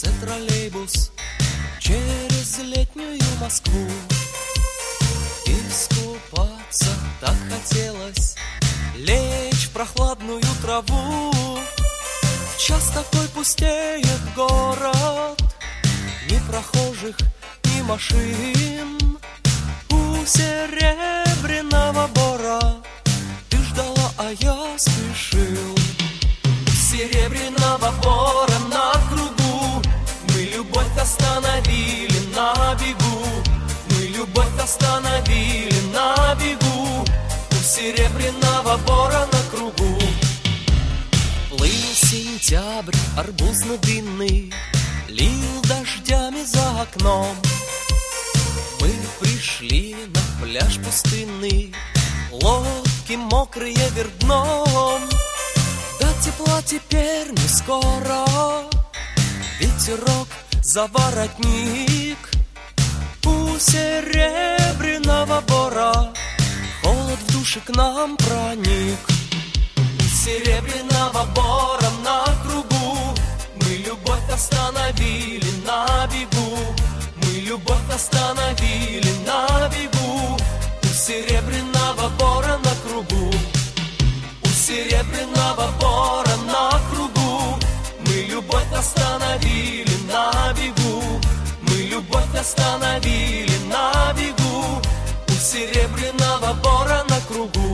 троллейбус через летнюю Москву. Искупаться так хотелось, лечь в прохладную траву. В час такой пустеет город, ни прохожих, ни машин. У Серебряного Бора ты ждала, а я спешил. У Серебряного Бора на кругу мы любовь остановили на бегу. Мы любовь остановили на бегу. У Серебряного Бора на кругу. Плыл сентябрь арбузно-дынный, лил дождями за окном. Мы пришли на пляж пустынный, лодки мокрые вверх дном. До тепла теперь не скоро, ветерок за воротник. У Серебряного Бора холод в душе к нам проник. У Серебряного Бора на кругу мы любовь остановили на бегу. Мы любовь остановили на бегу. У Серебряного Бора на кругу. У Серебряного Бора на кругу мы любовь остановили на бегу. Мы любовь остановили на бегу. У Серебряного Бора на кругу.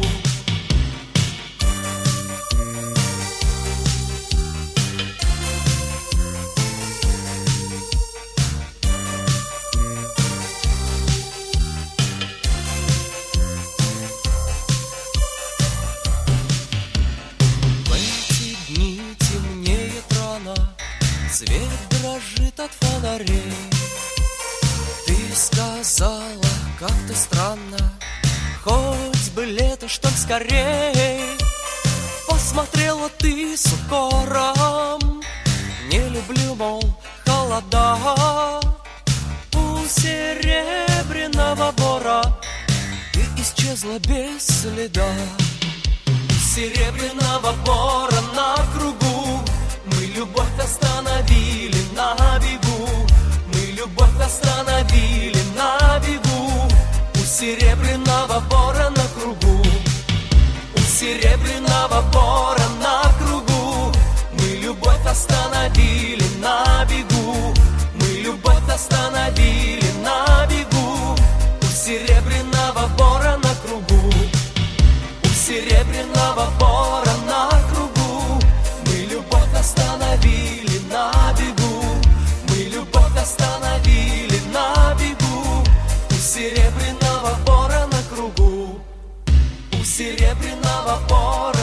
Свет дрожит от фонарей. Ты сказала как-то странно, хоть бы лето, что ли, скорей. Посмотрела ты с укором, не люблю, мол, холода. У Серебряного Бора ты исчезла без следа. У Серебряного Бора на кругу мы любовь остановили на бегу. Мы любовь остановили на бегу. У Серебряного Бора на кругу. У Серебряного Бора на кругу мы любовь остановили на бегу. Мы любовь остановили на бегу. У Серебряного Бора на кругу. У Серебряного Бора на кругу мы любовь остановили на бегу. Мы любовь остановили на бегу. У Серебряного Бора на кругу. У Серебряного Бора